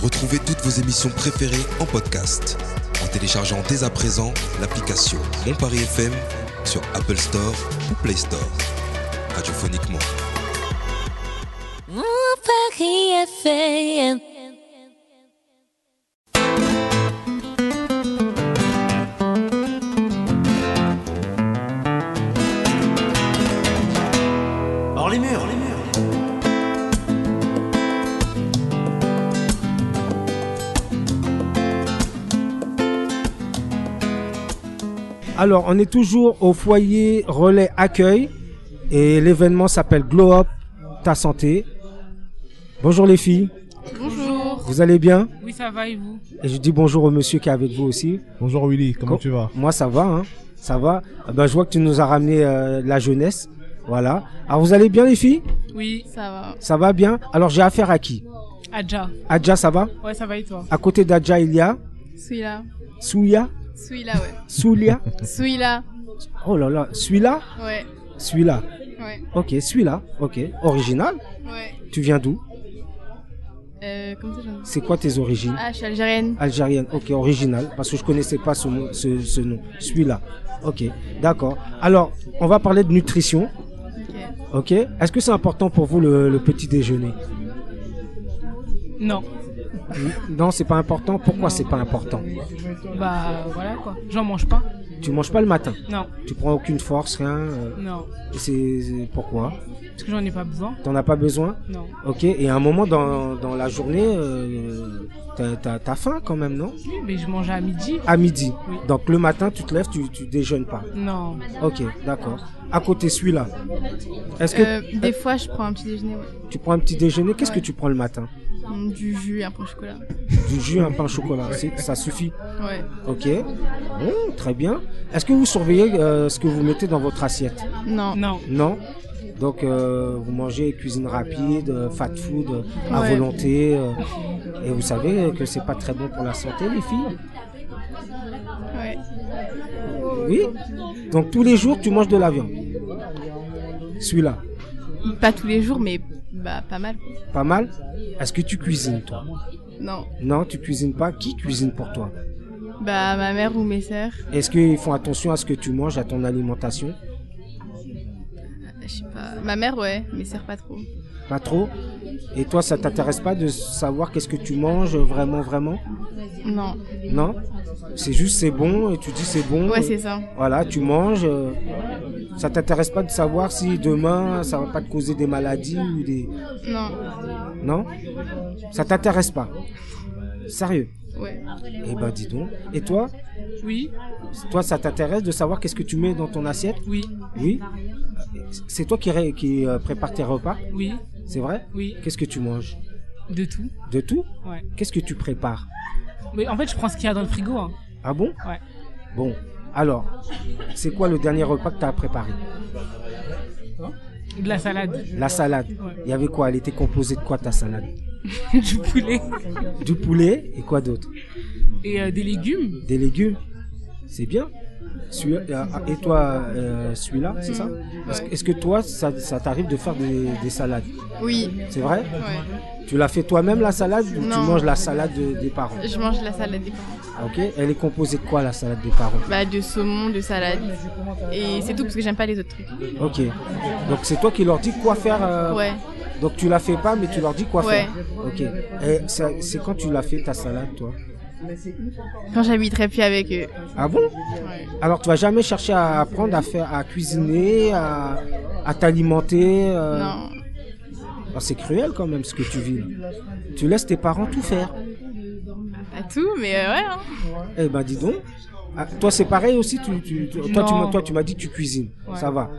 Retrouvez toutes vos émissions préférées en podcast en téléchargeant dès à présent l'application Mon Paris FM sur Apple Store ou Play Store. Radiophoniquement. Mon Paris FM. Hors les murs. Alors, on est toujours au foyer Relais Accueil et l'événement s'appelle Glow Up Ta Santé. Bonjour les filles. Bonjour. Vous allez bien? Oui, ça va et vous? Et je dis bonjour au monsieur qui est avec vous aussi. Bonjour Willy, comment tu vas? Moi ça va, hein. Ça va. Je vois que tu nous as ramené la jeunesse. Voilà. Alors vous allez bien les filles? Oui, ça va. Ça va bien. Alors j'ai affaire à qui? Adja. Adja, ça va? Ouais, ça va et toi? À côté d'Adja, il y a Celui-là. Souya? Celui-là, ouais. Soulia? Celui-là. Oh là là, celui-là? Ouais. Celui-là. Ouais. Ok, celui-là. Ok. Original? Ouais. Tu viens d'où? Comme ça, j'en ai. C'est quoi tes origines? Ah, je suis algérienne. Algérienne, ok, original, parce que je connaissais pas ce nom, celui-là. Ok, d'accord. Alors, on va parler de nutrition. Ok. Ok. Est-ce que c'est important pour vous le petit déjeuner? Non. Non, c'est pas important. Pourquoi c'est pas important? Bah, voilà quoi. J'en mange pas. Tu manges pas le matin? Non. Tu prends aucune force, rien? Non. C'est pourquoi? Parce que j'en ai pas besoin. T'en as pas besoin? Non. Ok. Et à un moment dans la journée, t'as faim quand même, non? Oui, mais je mange à midi. À midi. Oui. Donc le matin, tu te lèves, tu déjeunes pas. Non. Ok, d'accord. À côté celui-là, est-ce que Des fois, je prends un petit déjeuner, ouais. tu prends un petit déjeuner? Qu'est-ce que tu prends le matin? Du jus et un pain au chocolat. Du jus, un pain au chocolat, ça suffit? Ouais. Ok, bon, très bien. Est-ce que vous surveillez ce que vous mettez dans votre assiette? Non. Non. Non. Donc vous mangez cuisine rapide, fast food à Ouais. volonté. Et vous savez que c'est pas très bon pour la santé, les filles? Ouais. Oui. Donc tous les jours, tu manges de la viande? Celui-là? Pas tous les jours, mais bah pas mal. Pas mal? Est-ce que tu cuisines, toi? Non. Non, tu cuisines pas. Qui cuisine pour toi? Bah ma mère ou mes sœurs. Est-ce qu'ils font attention à ce que tu manges, à ton alimentation? Je sais pas. Ma mère, ouais. Mes sœurs, pas trop. Pas trop? Et toi, ça t'intéresse pas de savoir qu'est-ce que tu manges vraiment? Non. Non? C'est juste c'est bon et tu dis c'est bon. Ouais, c'est ça. Voilà, tu manges. Ça t'intéresse pas de savoir si demain ça va pas te causer des maladies ou des... Non. Non? Ça t'intéresse pas? Sérieux? Ouais. Eh ben dis donc. Et toi? Oui. Toi, ça t'intéresse de savoir qu'est-ce que tu mets dans ton assiette? Oui. Oui? C'est toi qui prépare tes repas? Oui. C'est vrai? Oui. Qu'est-ce que tu manges? De tout. De tout? Ouais. Qu'est-ce que tu prépares? Mais en fait, je prends ce qu'il y a dans le frigo. Hein. Ah bon? Ouais. Bon, alors, c'est quoi le dernier repas que tu as préparé? De la salade. La salade. Ouais. Il y avait quoi? Elle était composée de quoi ta salade? Du poulet. Du poulet et quoi d'autre? Et des légumes. Des légumes. C'est bien. Et toi, celui-là, c'est ça? Est-ce que toi, ça t'arrive de faire des salades? Oui. C'est vrai? Ouais. Tu l'as fait toi-même la salade ou tu Non. manges la salade des parents? Je mange la salade des parents. Ok. Elle est composée de quoi la salade des parents? Bah de saumon, de salade. Et c'est tout parce que j'aime pas les autres trucs. Ok. Donc c'est toi qui leur dis quoi faire? Ouais. Donc tu la fais pas, mais tu leur dis quoi Ouais. faire? Ok. Et c'est quand tu l'as fait ta salade, toi? Quand j'habiterai plus avec eux. Ah bon? Ouais. Alors tu vas jamais chercher à apprendre à cuisiner, à t'alimenter? Non. Ah, c'est cruel quand même ce que tu vis là. Tu laisses tes parents tout faire. Pas tout, mais ouais. Hein. Eh ben dis donc. Ah, toi c'est pareil aussi, Non. toi tu m'as dit que tu cuisines, Ouais. ça va.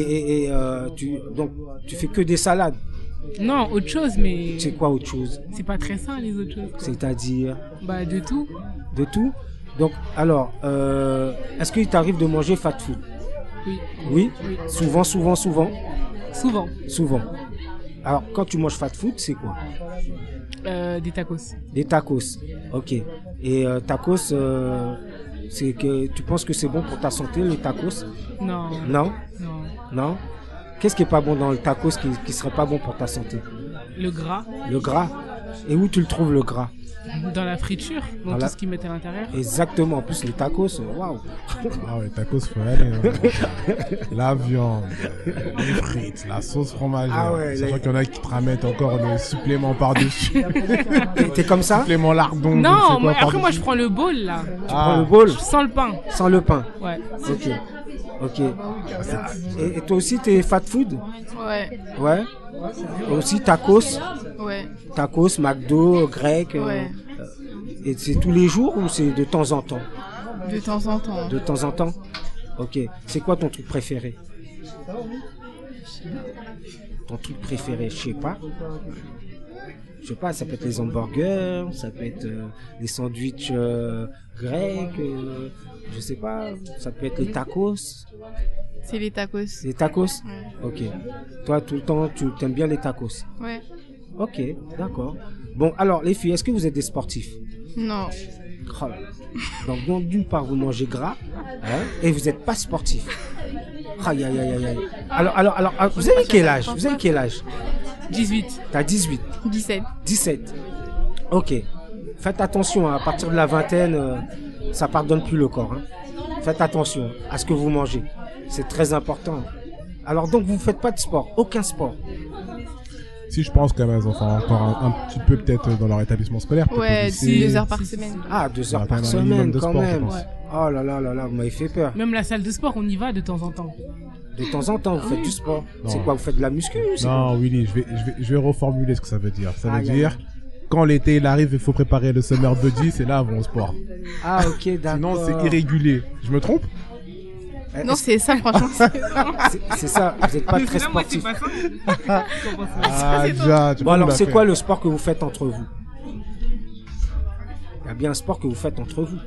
Donc tu fais que des salades. Non, autre chose, mais C'est quoi autre chose? c'est pas très sain les autres choses. C'est-à-dire Bah, de tout. de tout. Donc alors, est-ce qu'il t'arrive de manger fast food? Oui. Oui. Oui. Souvent. Souvent. Alors quand tu manges fast food, c'est quoi? Des tacos. Des tacos. Ok. Et tacos, c'est que tu penses que c'est bon pour ta santé les tacos? Non. Non. Non. Non. Qu'est-ce qui est pas bon dans le tacos qui serait pas bon pour ta santé? Le gras. Le gras. Et où tu le trouves le gras? Dans la friture, dans Voilà. tout ce qu'ils mettent à l'intérieur. Exactement. En plus, les tacos, waouh. Ah ouais, tacos, faut y aller. La viande, les frites, la sauce fromagère. Ah ouais, Sachant qu'il y en a qui te ramènent encore le supplément par-dessus. T'es comme ça? Supplément lardon. je ne sais Non, quoi après moi par-dessus. je prends le bol là. Prends le bol Sans le pain. sans le pain. Ouais. Ok. Ok. Et toi aussi, t'es fat food? Ouais. Ouais. Aussi tacos? Ouais. Tacos, McDo, grec. Ouais. Et c'est tous les jours ou c'est de temps en temps? De temps en temps. De temps en temps? Ok. C'est quoi ton truc préféré? Ton truc préféré, je sais pas. Je sais pas, ça peut être les hamburgers, ça peut être les sandwichs grecs, je sais pas, ça peut être les tacos. C'est les tacos. Les tacos? Ok. Toi, tout le temps, tu aimes bien les tacos? Ouais. Ok, d'accord. Bon, alors, les filles, est-ce que vous êtes des sportifs? Non. Oh là là. Donc, d'une part, vous mangez gras, hein, et vous n'êtes pas sportif. Aïe, aïe, aïe, aïe, aïe. Alors, vous avez quel âge? Vous avez quel âge? 18. T'as 18, 17. 17. Ok. Faites attention, hein, à partir de la vingtaine, ça pardonne plus le corps. Hein. Faites attention à ce que vous mangez. C'est très important. Alors donc, vous ne faites pas de sport, aucun sport. Si je pense quand même, elles en font encore un petit peu peut-être dans leur établissement scolaire. peut-être au Ouais, lycée. 2 heures par semaine. Ah, 2 heures Ouais, quand par même un minimum semaine, de quand sport, je même. pense. Oh là là là là, vous m'avez fait peur. Même la salle de sport, on y va de temps en temps. De temps en temps, vous faites du sport. Non. C'est quoi, vous faites de la muscu? C'est quoi? Non, Willy, je vais reformuler ce que ça veut dire. Ça veut Aïe, aïe, dire, aïe. quand l'été il arrive, il faut préparer le summer body, c'est là avant le sport. Ah, ok, d'accord. Sinon, c'est irrégulier. Je me trompe? Non, c'est ça, franchement. C'est ça, vous n'êtes pas très sportif. Ah, déjà, tu Bon, peux alors, me la c'est faire. quoi le sport que vous faites entre vous? Il y a bien un sport que vous faites entre vous.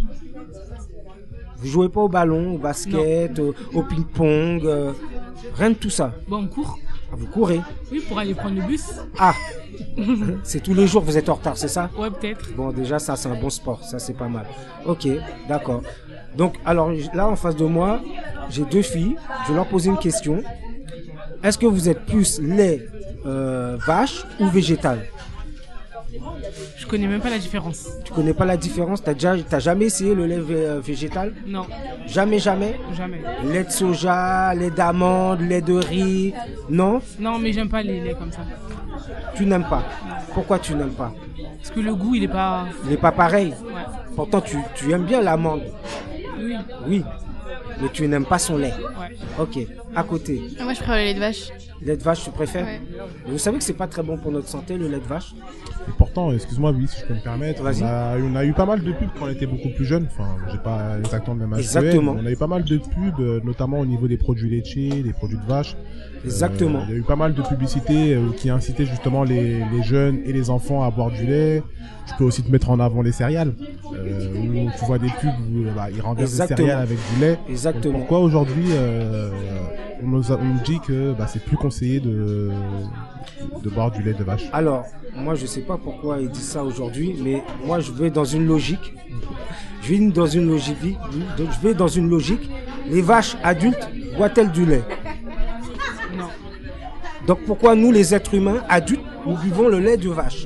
Vous jouez pas au ballon, au basket, au ping-pong, rien de tout ça. Bon, on court. Ah, vous courez. Oui, pour aller prendre le bus. Ah, c'est tous les jours que vous êtes en retard, c'est ça? Ouais, peut-être. Bon, déjà, ça, c'est un bon sport. Ça, c'est pas mal. Ok, d'accord. Donc, alors, là, en face de moi, j'ai 2 filles. Je vais leur poser une question. Est-ce que vous êtes plus lait, vache ou végétal? Je connais même pas la différence. Tu connais pas la différence? T'as jamais essayé le lait végétal? Non, Jamais, jamais? jamais. Lait de soja, lait d'amande, lait de riz? Non? Non, mais j'aime pas les laits comme ça. Tu n'aimes pas. Pourquoi tu n'aimes pas? Parce que le goût, il est pas. Il n'est pas pareil. Ouais. Pourtant, tu aimes bien l'amande. Oui. Oui. Mais tu n'aimes pas son lait. Ouais. Ok. À côté. Moi, je préfère le lait de vache. Lait de vache, tu préfères? Ouais. Vous savez que c'est pas très bon pour notre santé, le lait de vache? Et pourtant, excuse-moi, oui, si je peux me permettre, Vas-y. on a eu pas mal de pubs quand on était beaucoup plus jeune. Enfin, j'ai pas exactement le même âge. Exactement. que elle. On a eu pas mal de pubs, notamment au niveau des produits laitiers, des produits de vache. Exactement. Il y a eu pas mal de publicités qui incitaient justement les jeunes et les enfants à boire du lait. Je peux aussi te mettre en avant les céréales, où tu vois des pubs où ils renversent des Exactement. céréales avec du lait. Exactement. Donc, pourquoi aujourd'hui on nous dit que c'est plus conseillé de boire du lait de vache? Alors, moi, je sais pas pourquoi ils disent ça aujourd'hui, mais moi, je vais dans une logique. Je vais dans une logique. Les vaches adultes boivent-elles du lait? Non. Donc, pourquoi nous, les êtres humains adultes, nous buvons le lait de vache?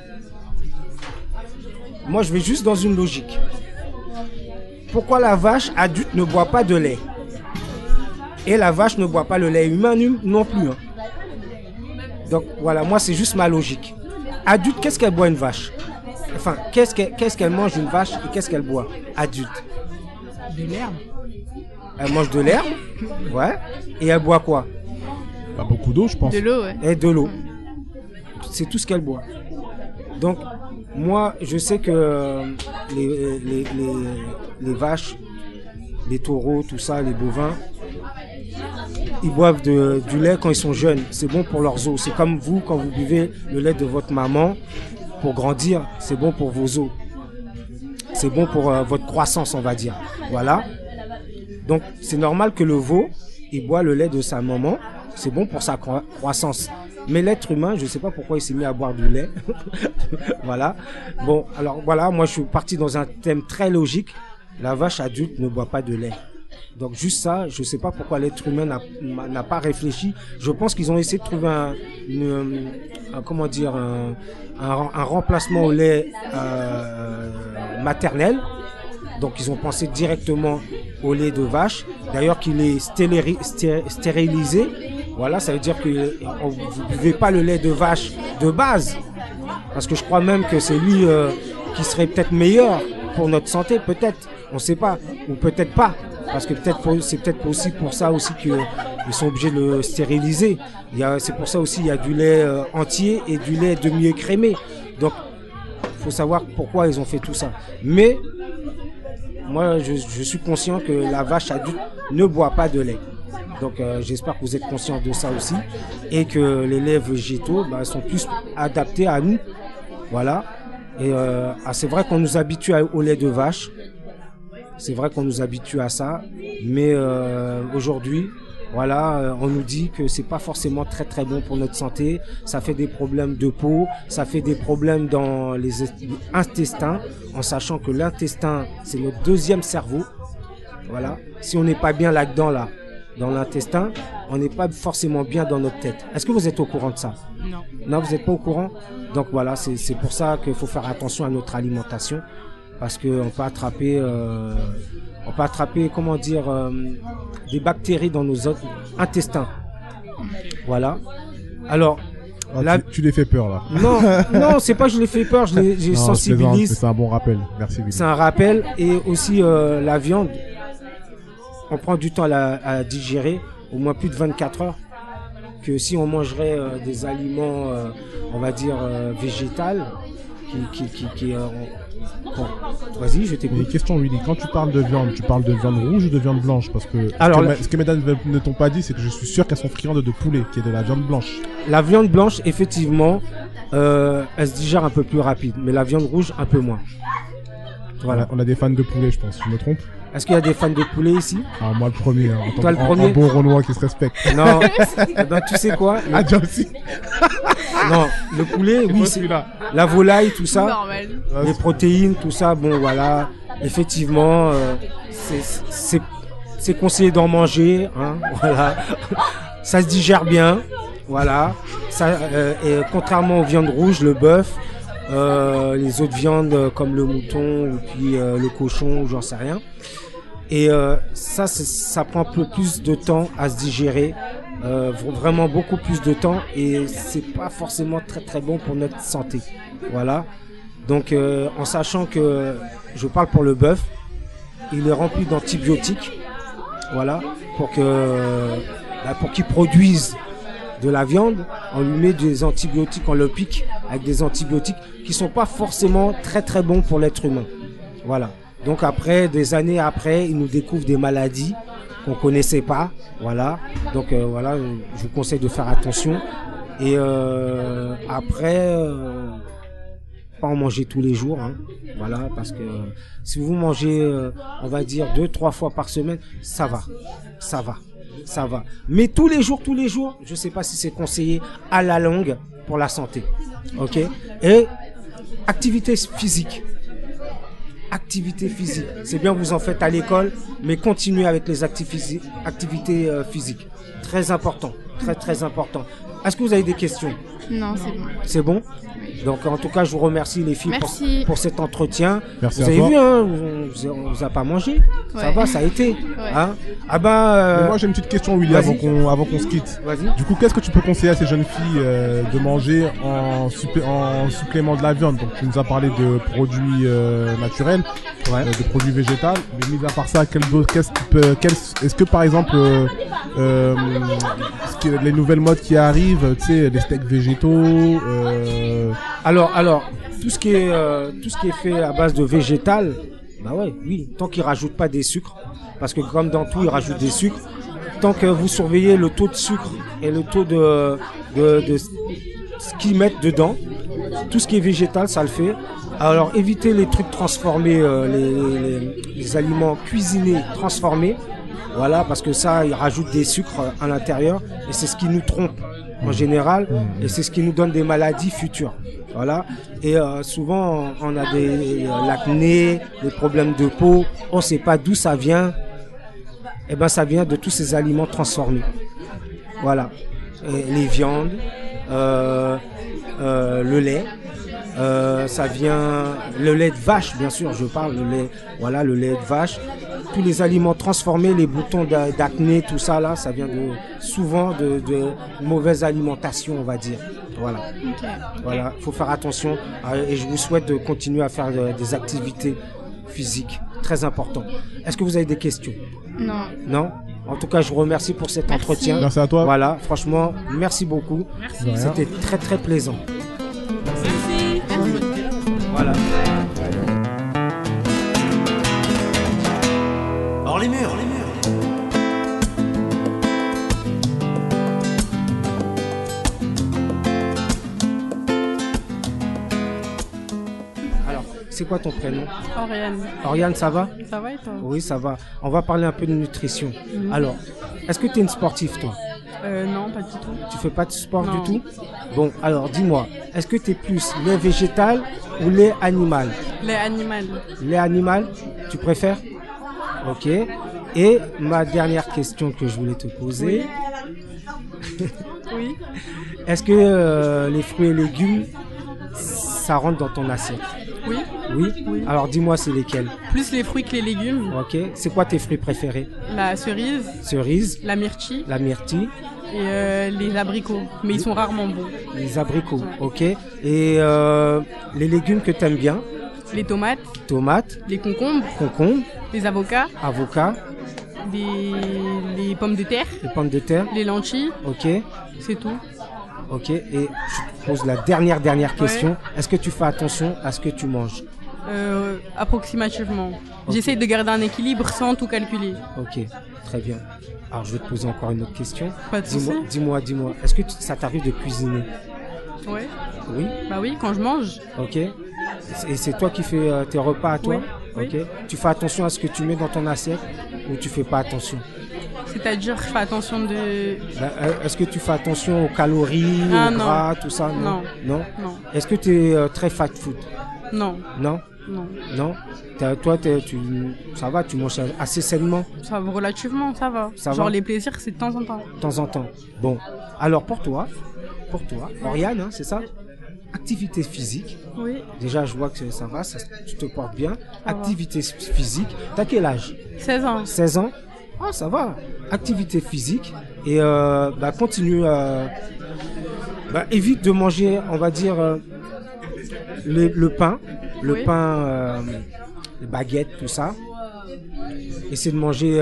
Moi, je vais juste dans une logique. Pourquoi la vache adulte ne boit pas de lait? Et la vache ne boit pas le lait humain non plus. Hein. Donc voilà, moi c'est juste ma logique. Adulte, qu'est-ce qu'elle boit une vache? Enfin, qu'est-ce qu'elle mange une vache et qu'est-ce qu'elle boit? Adulte. De l'herbe. Elle mange de l'herbe, ouais. Et elle boit quoi? Pas beaucoup d'eau, je pense. De l'eau, ouais. Et de l'eau. C'est tout ce qu'elle boit. Donc, moi, je sais que les vaches, les taureaux, tout ça, les bovins, ils boivent du lait quand ils sont jeunes. C'est bon pour leurs os. C'est comme vous, quand vous buvez le lait de votre maman, pour grandir, c'est bon pour vos os. C'est bon pour votre croissance, on va dire. Voilà. Donc, c'est normal que le veau, il boit le lait de sa maman. C'est bon pour sa croissance. Mais l'être humain, je ne sais pas pourquoi il s'est mis à boire du lait. Voilà. Bon, alors voilà, moi je suis parti dans un thème très logique. La vache adulte ne boit pas de lait. Donc juste ça, je sais pas pourquoi l'être humain n'a pas réfléchi. Je pense qu'ils ont essayé de trouver un remplacement au lait maternel. Donc ils ont pensé directement au lait de vache. D'ailleurs qu'il est stérilisé. Voilà, ça veut dire que vous ne buvez pas le lait de vache de base. Parce que je crois même que c'est lui qui serait peut-être meilleur pour notre santé, peut-être. On ne sait pas. Ou peut-être pas. Parce que c'est peut-être aussi pour ça aussi qu'ils sont obligés de le stériliser. C'est pour ça aussi il y a du lait entier et du lait demi-écrémé. Donc, il faut savoir pourquoi ils ont fait tout ça. Mais, moi, je suis conscient que la vache adulte ne boit pas de lait. Donc, j'espère que vous êtes conscients de ça aussi. Et que les laits végétaux sont plus adaptés à nous. Voilà. Et c'est vrai qu'on nous habitue au lait de vache. C'est vrai qu'on nous habitue à ça, mais aujourd'hui, voilà, on nous dit que c'est pas forcément très très bon pour notre santé. Ça fait des problèmes de peau, ça fait des problèmes dans les intestins, en sachant que l'intestin c'est notre deuxième cerveau. Voilà, si on n'est pas bien là-dedans dans l'intestin, on n'est pas forcément bien dans notre tête. Est-ce que vous êtes au courant de ça? Non. Non, vous n'êtes pas au courant? Donc voilà, c'est pour ça qu'il faut faire attention à notre alimentation. Parce qu'on peut attraper, comment dire, des bactéries dans nos intestins. Voilà. Alors, là, tu les fais peur là. Non, c'est pas que je les fais peur, je les sensibilise. C'est un bon rappel. Merci. Willy. C'est un rappel et aussi la viande. On prend du temps à digérer, au moins plus de 24 heures. Que si on mangerait des aliments, on va dire végétals, Bon, vas-y, je t'écoute. Mais question, Willy, quand tu parles de viande rouge ou de viande blanche? Parce que ce que mesdames ne t'ont pas dit, c'est que je suis sûr qu'elles sont friandes de poulet, qui est de la viande blanche. La viande blanche, effectivement, elle se digère un peu plus rapide, mais la viande rouge, un peu moins. Voilà. On a des fans de poulet, je pense, je me trompe? Est-ce qu'il y a des fans de poulet ici? Ah, moi le premier, hein, Toi le premier? Un bon Renoir qui se respecte. Non, tu sais quoi? Ah, déjà aussi. Non, le poulet, oui, c'est la volaille, tout ça. Normal. Les protéines, tout ça, bon voilà. Effectivement, c'est conseillé d'en manger, hein, voilà. Ça se digère bien, voilà. Ça, et contrairement aux viandes rouges, le bœuf, les autres viandes comme le mouton ou puis le cochon, j'en sais rien. Et ça prend un peu plus de temps à se digérer, vraiment beaucoup plus de temps, et c'est pas forcément très très bon pour notre santé. Voilà. Donc en sachant que je parle pour le bœuf, il est rempli d'antibiotiques, voilà, pour qu'il produise de la viande, on lui met des antibiotiques, on le pique avec des antibiotiques qui sont pas forcément très très bons pour l'être humain. Voilà. Donc après, des années après, ils nous découvrent des maladies qu'on connaissait pas. Voilà. Donc voilà, je vous conseille de faire attention. Et après, pas en manger tous les jours. Hein. Voilà, parce que si vous mangez, on va dire 2-3 fois par semaine, ça va. Mais tous les jours, je sais pas si c'est conseillé à la longue pour la santé. Ok. Et activité physique. C'est bien, vous en faites à l'école, mais continuez avec les activités physiques. Très important, très important. Est-ce que vous avez des questions? Non, c'est bon. C'est bon? Donc en tout cas, je vous remercie les filles pour cet entretien. Merci vous à avez toi. vu, hein, on vous a pas mangé. Ouais. Ça va, ça a été. Ouais. Hein. Ah ben. Moi j'ai une petite question, Willy, avant qu'on se quitte. Vas-y. Du coup, qu'est-ce que tu peux conseiller à ces jeunes filles de manger en supplément de la viande? Donc tu nous as parlé de produits naturels, de produits végétaux. Mais mis à part ça, est-ce que par exemple les nouvelles modes qui arrivent, tu sais, les steaks végétaux. Alors, tout ce qui est fait à base de végétal, bah ouais, oui, tant qu'ils rajoutent pas des sucres, parce que comme dans tout, ils rajoutent des sucres. Tant que vous surveillez le taux de sucre et le taux de ce qu'ils mettent dedans, tout ce qui est végétal, ça le fait. Alors, évitez les trucs transformés, les aliments cuisinés transformés. Voilà, parce que ça, ils rajoutent des sucres à l'intérieur et c'est ce qui nous trompe en général et c'est ce qui nous donne des maladies futures. Voilà. Et souvent, on a l'acné, des problèmes de peau, on ne sait pas d'où ça vient. eh ben, ça vient de tous ces aliments transformés. Voilà. Les viandes, le lait. Ça vient le lait de vache, bien sûr, je parle le lait, voilà, le lait de vache, tous les aliments transformés, les boutons d'acné, tout ça là, ça vient souvent de mauvaise alimentation, on va dire. Voilà. Ok. Voilà, faut faire attention et je vous souhaite de continuer à faire des activités physiques, très important. Est-ce que vous avez des questions? Non. Non? En tout cas, je vous remercie pour cet entretien. Merci à toi. Voilà, franchement, merci beaucoup. Merci. C'était très très plaisant. Merci. Voilà. Hors les murs, hors les murs. Alors, c'est quoi ton prénom? Oriane, Oriane, ça va? ça va et toi? Oui, ça va. On va parler un peu de nutrition. Alors, est-ce que tu es une sportive, toi? Non, pas du tout. Tu fais pas de sport Non. du tout? Bon, alors dis-moi, est-ce que tu es plus lait végétal ou lait animal? Les animaux. Lait animal, tu préfères? Ok. Et ma dernière question que je voulais te poser, Oui. est-ce que les fruits et légumes, ça rentre dans ton assiette? Oui. Oui? Oui. Alors dis-moi, c'est lesquels? Plus les fruits que les légumes. Ok. C'est quoi tes fruits préférés? La cerise, Cerise, la myrtille la myrtille, et les abricots. Mais ils sont rarement bons. les abricots. Ok. Et les légumes que tu aimes bien? Les tomates, Tomates, les concombres, concombres, les avocats, avocats, les pommes de terre, les pommes de terre. les lentilles. Ok. C'est tout. Ok. Et je te pose la dernière question. Est-ce que tu fais attention à ce que tu manges? Approximativement. J'essaye de garder un équilibre sans tout calculer. Ok. Très bien. Alors je vais te poser encore une autre question. Pas de souci. Dis-moi. Est-ce que ça t'arrive de cuisiner? Ouais. Oui. Bah oui, quand je mange. Ok. Et c'est toi qui fais tes repas à toi? Oui, Ok. Tu fais attention à ce que tu mets dans ton assiette ou tu fais pas attention? C'est-à-dire, je fais attention de... Bah, est-ce que tu fais attention aux calories, Ah, aux non. gras, tout ça? Non. Non. Est-ce que tu es très fat food? Non. Non. Non. Non. Ça va, tu manges assez sainement Ça va relativement, ça va. Ça Genre va les plaisirs, c'est de temps en temps. de temps en temps. Bon. Alors pour toi, Oriane, hein, c'est ça? Activité physique. Oui. Déjà, je vois que ça va, tu te portes bien. va. Activité physique. T'as quel âge? 16 ans. 16 ans? Ah, ça va. Activité physique. Et continue. Évite de manger, on va dire, le pain. Le Oui. pain, les baguettes, tout ça. Essaie de manger,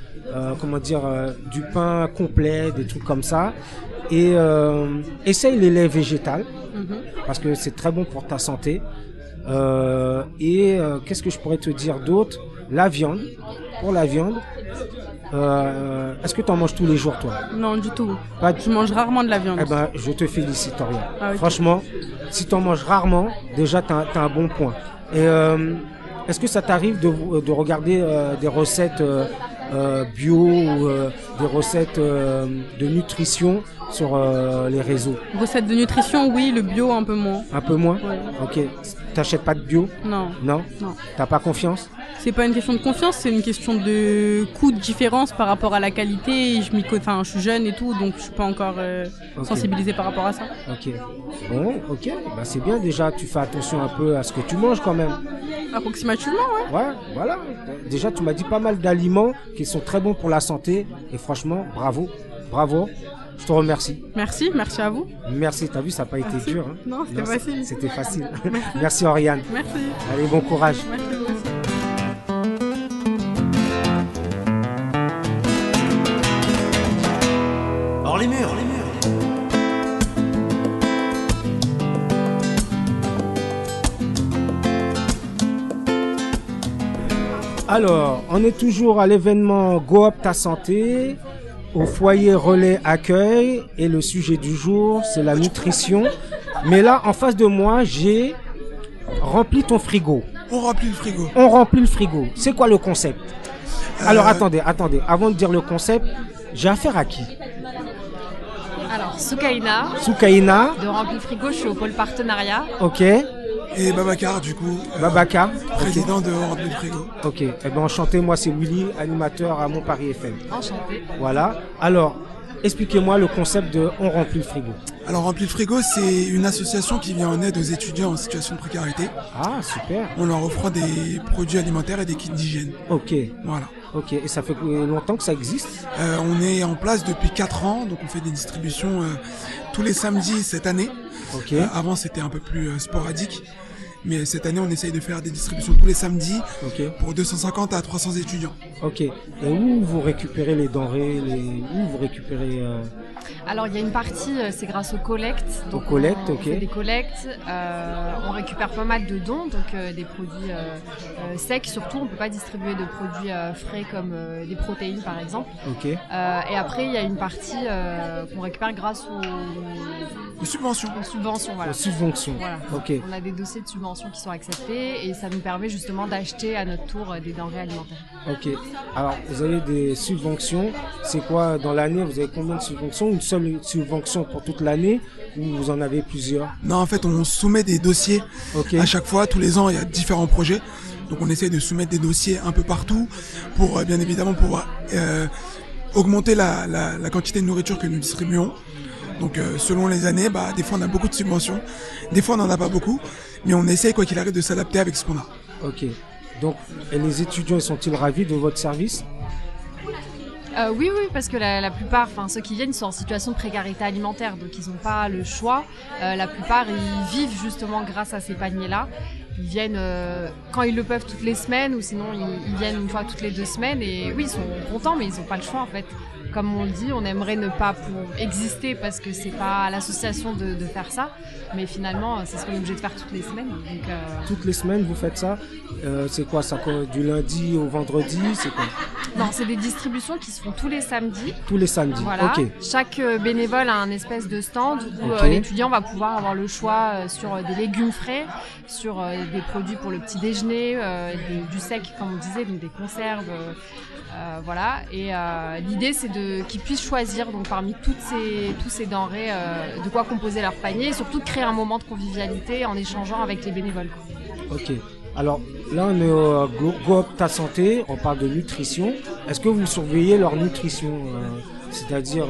du pain complet, des trucs comme ça. Et essaye les laits végétales. Parce que c'est très bon pour ta santé. Qu'est-ce que je pourrais te dire d'autre? La viande. Pour la viande, est-ce que tu en manges tous les jours, toi? Non, du tout. Pas Je mange rarement de la viande. Eh ben, je te félicite, Oriane. Ah, ok. Franchement, si tu en manges rarement, déjà, tu as un bon point. Et est-ce que ça t'arrive de regarder des recettes bio ou des recettes de nutrition sur les réseaux? Recettes de nutrition, oui. Le bio, un peu moins. Un peu moins? Ouais. Ok. T'achètes pas de bio? Non. Non? Non. T'as pas confiance? C'est pas une question de confiance, c'est une question de coût de différence par rapport à la qualité. Je suis jeune et tout, donc je suis pas encore Ok. sensibilisée par rapport à ça. Ok. Bon, ok. Bah, c'est bien déjà. Tu fais attention un peu à ce que tu manges quand même. Approximativement, ouais. Ouais, voilà. Déjà, tu m'as dit pas mal d'aliments qui sont très bons pour la santé. Et franchement, bravo. Bravo. Je te remercie. Merci à vous. Merci. T'as vu, ça n'a pas été Merci. dur. Hein. Non, c'était facile. C'était facile. Merci, Oriane. Merci. Allez, bon courage. Merci à vous aussi. Hors les murs, hors les murs. Alors, on est toujours à l'événement Go Up Ta Santé, au foyer Relais Accueil. Et le sujet du jour, c'est la nutrition. Mais là, en face de moi, j'ai rempli ton frigo. On remplit le frigo. On remplit le frigo. C'est quoi le concept? Alors, attendez. Avant de dire le concept, j'ai affaire à qui? Alors, Soukaina, Soukaina, de Rempli le Frigo, je suis au pôle partenariat. ok. Et Babacar, du coup, Babacar, président de Rempli le Frigo. Ok, eh ben enchanté, moi c'est Willy, animateur à Mon Paris FM. Enchanté. Voilà, alors expliquez-moi le concept de On Remplit le Frigo. Alors Rempli le Frigo, c'est une association qui vient en aide aux étudiants en situation de précarité. Ah, super. On leur offre des produits alimentaires et des kits d'hygiène. Ok, Voilà. ok, et ça fait longtemps que ça existe? On est en place depuis 4 ans, donc on fait des distributions tous les samedis cette année. Ok, Avant c'était un peu plus sporadique, mais cette année on essaye de faire des distributions tous les samedis ok, pour 250 à 300 étudiants. ok. Et où vous récupérez les denrées, où vous récupérez Alors il y a une partie, c'est grâce aux collectes. Aux collectes, on ok. fait des collectes, on récupère pas mal de dons, donc des produits secs surtout. On peut pas distribuer de produits frais comme des protéines par exemple. Ok, Et après il y a une partie qu'on récupère grâce Les subventions. aux subventions. Voilà. aux subventions. Voilà. Ok, On a des dossiers de subventions qui sont acceptés et ça nous permet justement d'acheter à notre tour des denrées alimentaires. ok. Alors vous avez des subventions, c'est quoi dans l'année? Vous avez combien de subventions? Une seule subvention pour toute l'année ou vous en avez plusieurs? Non, en fait on soumet des dossiers Ok, à chaque fois. Tous les ans il y a différents projets. Donc on essaie de soumettre des dossiers un peu partout pour bien évidemment pouvoir augmenter la quantité de nourriture que nous distribuons. Donc selon les années, des fois on a beaucoup de subventions, des fois on n'en a pas beaucoup, mais on essaye quoi qu'il arrive de s'adapter avec ce qu'on a. ok. Donc, et les étudiants sont-ils ravis de votre service? Oui, parce que la plupart, enfin ceux qui viennent sont en situation de précarité alimentaire, donc ils n'ont pas le choix. La plupart, ils vivent justement grâce à ces paniers-là. Ils viennent quand ils le peuvent toutes les semaines, ou sinon ils viennent une fois toutes les 2 semaines. Et oui, ils sont contents, mais ils n'ont pas le choix en fait. Comme on le dit, on aimerait ne pas exister parce que c'est pas à l'association de faire ça, mais finalement, c'est ce qu'on est obligé de faire toutes les semaines. Donc, Toutes les semaines, vous faites ça? C'est quoi ça? Du lundi au vendredi? C'est quoi? non, c'est des distributions qui se font tous les samedis. Tous les samedis. Voilà. Ok, Chaque bénévole a un espèce de stand où Ok. l'étudiant va pouvoir avoir le choix sur des légumes frais, sur des produits pour le petit déjeuner, du sec comme on disait, donc des conserves. Voilà. Et l'idée c'est qu'ils puissent choisir donc parmi tous ces denrées de quoi composer leur panier, et surtout de créer un moment de convivialité en échangeant avec les bénévoles. ok. Alors là, on est au Go Ta Santé, on parle de nutrition. Est-ce que vous surveillez leur nutrition? C'est-à-dire,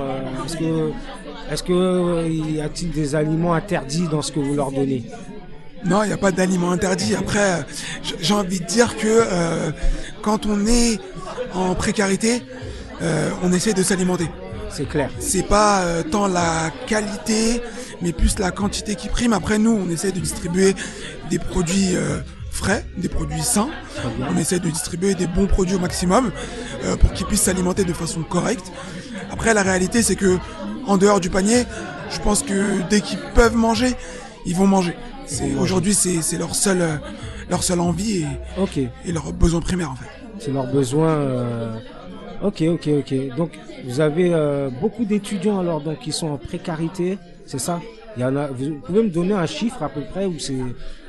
est-ce que y a-t-il des aliments interdits dans ce que vous leur donnez? Non, il n'y a pas d'aliments interdits. Après, j'ai envie de dire que quand on est en précarité, on essaie de s'alimenter. C'est clair. C'est pas tant la qualité, mais plus la quantité qui prime. Après, nous, on essaie de distribuer des produits frais, des produits sains. On essaie de distribuer des bons produits au maximum pour qu'ils puissent s'alimenter de façon correcte. Après, la réalité, c'est que en dehors du panier, je pense que dès qu'ils peuvent manger, ils vont manger. Aujourd'hui, c'est leur seule envie Ok, et leur besoin primaire en fait. c'est leur besoin. Ok. Donc, vous avez beaucoup d'étudiants alors donc qui sont en précarité, c'est ça? Il y en a. Vous pouvez me donner un chiffre à peu près où c'est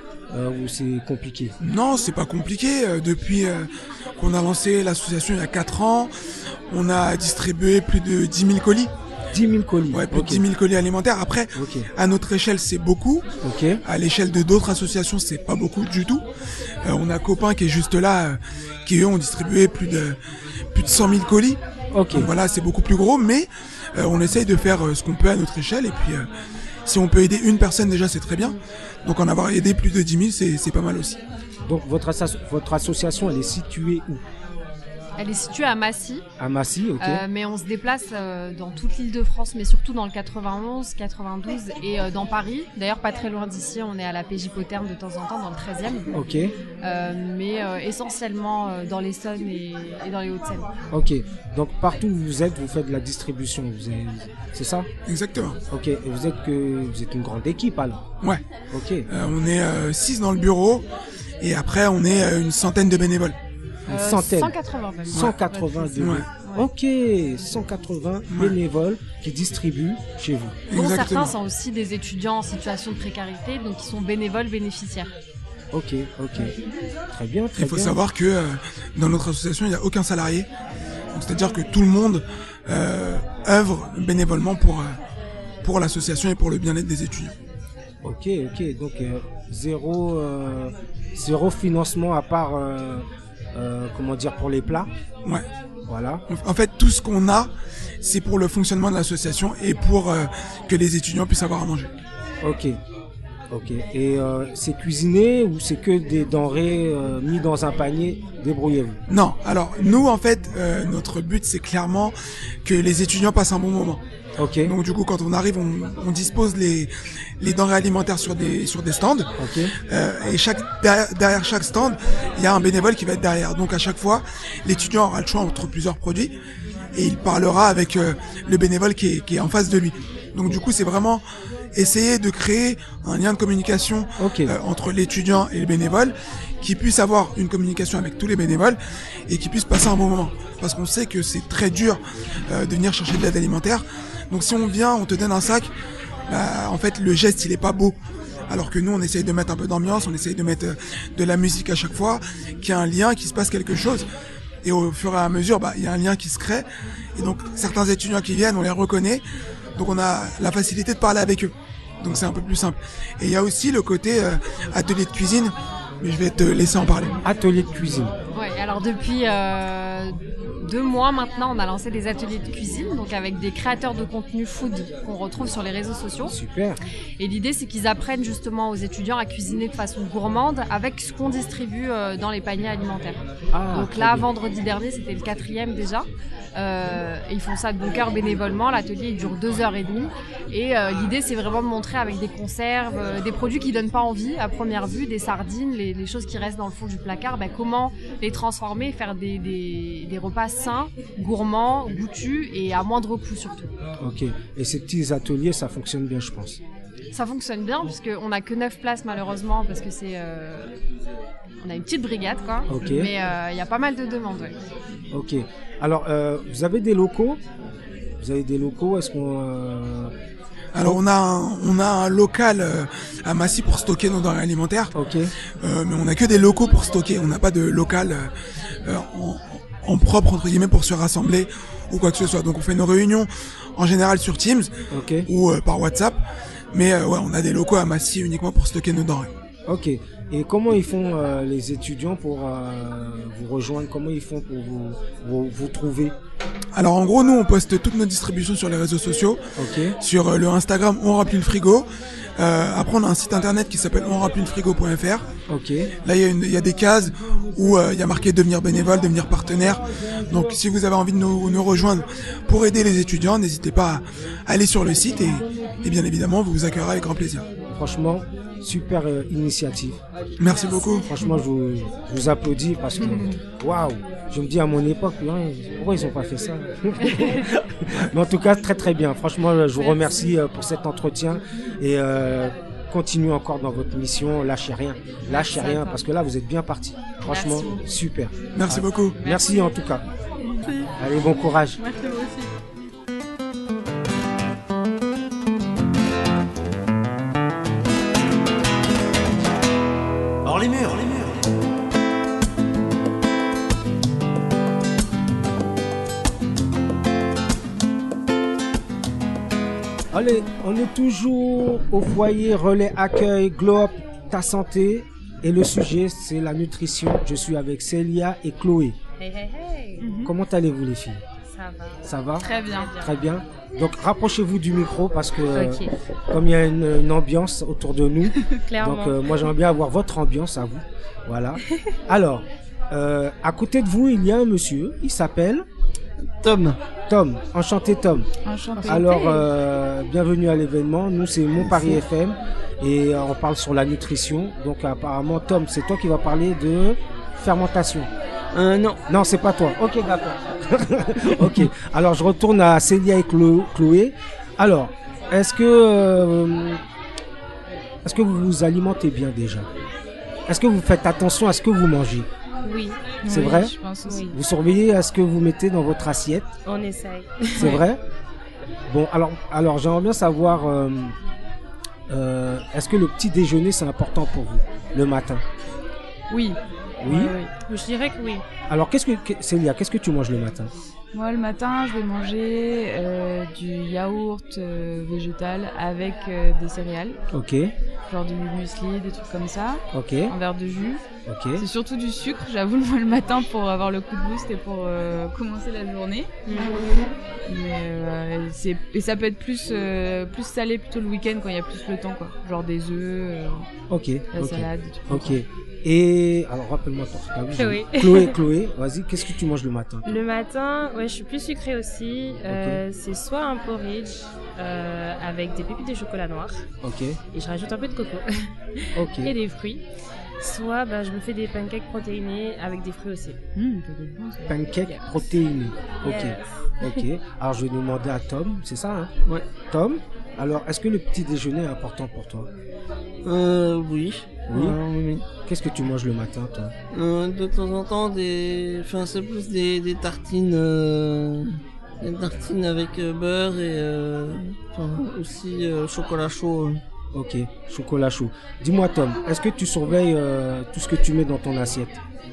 compliqué? Non, c'est pas compliqué. Depuis qu'on a lancé l'association il y a 4 ans, on a distribué plus de 10 000 colis. 10 000 colis. Ouais, plus Ok. de 10 000 colis alimentaires. Après, Ok. à notre échelle, c'est beaucoup. Ok. À l'échelle de d'autres associations, c'est pas beaucoup du tout. On a Copain qui est juste là, qui eux ont distribué plus de 100 000 colis. Ok. Donc voilà, c'est beaucoup plus gros, mais on essaye de faire ce qu'on peut à notre échelle. Et puis, si on peut aider une personne déjà, c'est très bien. Donc en avoir aidé plus de 10 000, c'est pas mal aussi. Donc votre association, elle est située où? Elle est située à Massy, À Massy, ok. mais on se déplace dans toute l'île de France, mais surtout dans le 91, 92 et dans Paris. D'ailleurs, pas très loin d'ici, on est à la PJ Poterne de temps en temps, dans le 13e. Ok. Mais essentiellement dans l'Essonne et dans les Hauts-de-Seine. Ok. Donc partout où vous êtes, vous faites de la distribution. C'est ça? Exactement. Ok. Et vous êtes une grande équipe alors. Ouais. Ok. On est 6 dans le bureau et après on est une centaine de bénévoles. Une centaine. 180 même. 180 Ouais, bénévoles. Ouais. Ok. 180 bénévoles qui distribuent chez vous. Bon, Exactement. certains sont aussi des étudiants en situation de précarité, donc ils sont bénévoles bénéficiaires. Ok. Très bien. Très Il faut bien. savoir que dans notre association, il n'y a aucun salarié. Donc, c'est-à-dire que tout le monde œuvre bénévolement pour l'association et pour le bien-être des étudiants. Ok. Donc zéro financement à part, comment dire, pour les plats. Ouais. Voilà. En fait, tout ce qu'on a, c'est pour le fonctionnement de l'association et pour que les étudiants puissent avoir à manger. Ok. Et c'est cuisiné ou c'est que des denrées mis dans un panier? Débrouillez-vous. Non, alors nous en fait, notre but c'est clairement que les étudiants passent un bon moment. Ok. Donc du coup, quand on arrive, on dispose les denrées alimentaires sur des stands. Ok. Et derrière chaque stand, il y a un bénévole qui va être derrière. Donc à chaque fois, l'étudiant aura le choix entre plusieurs produits et il parlera avec le bénévole qui est en face de lui. Donc du coup, c'est vraiment essayer de créer un lien de communication entre l'étudiant et le bénévole, qui puisse avoir une communication avec tous les bénévoles et qui puisse passer un bon moment. Parce qu'on sait que c'est très dur de venir chercher de l'aide alimentaire. Donc si on vient, on te donne un sac, en fait le geste il est pas beau. Alors que nous on essaye de mettre un peu d'ambiance, on essaye de mettre de la musique à chaque fois, qu'il y a un lien, qu'il se passe quelque chose. Et au fur et à mesure, il y a un lien qui se crée. Et donc certains étudiants qui viennent, on les reconnaît. Donc on a la facilité de parler avec eux. Donc c'est un peu plus simple. Et il y a aussi le côté atelier de cuisine, mais je vais te laisser en parler. Atelier de cuisine. Ouais, alors depuis 2 mois maintenant, on a lancé des ateliers de cuisine, donc avec des créateurs de contenu food qu'on retrouve sur les réseaux sociaux. Super. Et l'idée, c'est qu'ils apprennent justement aux étudiants à cuisiner de façon gourmande avec ce qu'on distribue dans les paniers alimentaires. Donc là, vendredi dernier, c'était le 4e déjà. Et ils font ça de bon cœur bénévolement. L'atelier il dure 2h30 et l'idée c'est vraiment de montrer avec des conserves, des produits qui donnent pas envie à première vue, des sardines, les choses qui restent dans le fond du placard, comment les transformer, faire des repas sains, gourmands, goûtus et à moindre coût surtout. Ok. Et ces petits ateliers, ça fonctionne bien, je pense. Ça fonctionne bien puisqu'on n'a que 9 places malheureusement parce que c'est on a une petite brigade quoi. Okay. Mais il y a pas mal de demandes. Ouais. Ok. Alors vous avez des locaux? Est-ce qu'on Alors on a un local à Massy pour stocker nos denrées alimentaires. Ok. Mais on n'a que des locaux pour stocker. On n'a pas de local en propre entre guillemets pour se rassembler ou quoi que ce soit. Donc on fait nos réunions en général sur Teams ou par WhatsApp. Mais on a des locaux à Massy uniquement pour stocker nos denrées. Ok. Et comment ils font les étudiants pour vous rejoindre? Comment ils font pour vous trouver? Alors en gros, nous on poste toutes nos distributions sur les réseaux sociaux. Sur le Instagram On Remplit le Frigo. Après on a un site internet qui s'appelle onremplit-le-frigo.fr. Là il y a des cases où il y a marqué devenir bénévole, devenir partenaire. Donc si vous avez envie de nous rejoindre pour aider les étudiants, n'hésitez pas à aller sur le site et bien évidemment vous vous accueillerez avec grand plaisir. Franchement, super initiative. Merci beaucoup. Franchement, je vous applaudis parce que, waouh, je me dis à mon époque, pourquoi ils n'ont pas fait ça? Mais en tout cas, très très bien. Franchement, je vous remercie pour cet entretien et continuez encore dans votre mission. Lâchez rien parce que là, vous êtes bien parti. Franchement, super. Merci beaucoup. Merci en tout cas. Allez, bon courage. Merci vous aussi. Hors les murs. Allez, on est toujours au foyer Relais Accueil Glow Up Ta Santé et le sujet c'est la nutrition. Je suis avec Célia et Chloé. Hey. Comment allez-vous les filles? Ça va. Très bien. Très bien. Donc rapprochez-vous du micro parce que comme il y a une ambiance autour de nous, clairement. Donc moi j'aimerais bien avoir votre ambiance à vous. Voilà. Alors, à côté de vous il y a un monsieur, il s'appelle Tom. Enchanté Tom. Enchanté. Alors, bienvenue à l'événement. Nous, c'est Mon Paris FM et on parle sur la nutrition. Donc, apparemment, Tom, c'est toi qui vas parler de fermentation. Non. Non, c'est pas toi. Ok, d'accord. Ok. Alors, je retourne à Célia et Chloé. Alors, est-ce que vous vous alimentez bien déjà? Est-ce que vous faites attention à ce que vous mangez? Oui. C'est vrai? Je pense aussi. Vous surveillez à ce que vous mettez dans votre assiette? On essaye. C'est vrai? Bon, alors j'aimerais bien savoir, est-ce que le petit déjeuner c'est important pour vous, le matin? Oui. Oui? Je dirais que oui. Alors Célia, qu'est-ce que tu manges le matin? Moi, le matin, je vais manger du yaourt végétal avec des céréales. Ok. Genre du muesli, des trucs comme ça. Ok. Un verre de jus. Ok. C'est surtout du sucre, j'avoue, le matin pour avoir le coup de boost et pour commencer la journée. Mais et ça peut être plus salé plutôt le week-end quand il y a plus le temps, quoi. Genre des œufs, la salade, des trucs comme ça. Et alors rappelle-moi ton Chloé. Chloé, vas-y, qu'est-ce que tu manges le matin? Le matin, ouais, je suis plus sucrée aussi. C'est soit un porridge avec des pépites de chocolat noir. Ok. Et je rajoute un peu de coco. Ok. Et des fruits. Soit je me fais des pancakes protéinés avec des fruits aussi. Pancakes protéinés. Ok. Yes. Ok. Alors je vais demander à Tom, c'est ça, hein? Ouais. Tom, alors est-ce que le petit déjeuner est important pour toi? Oui. Oui. Oui. Qu'est-ce que tu manges le matin, toi? De temps en temps, c'est plus des tartines, avec beurre et aussi chocolat chaud. Ok, chocolat chaud. Dis-moi, Tom, est-ce que tu surveilles tout ce que tu mets dans ton assiette?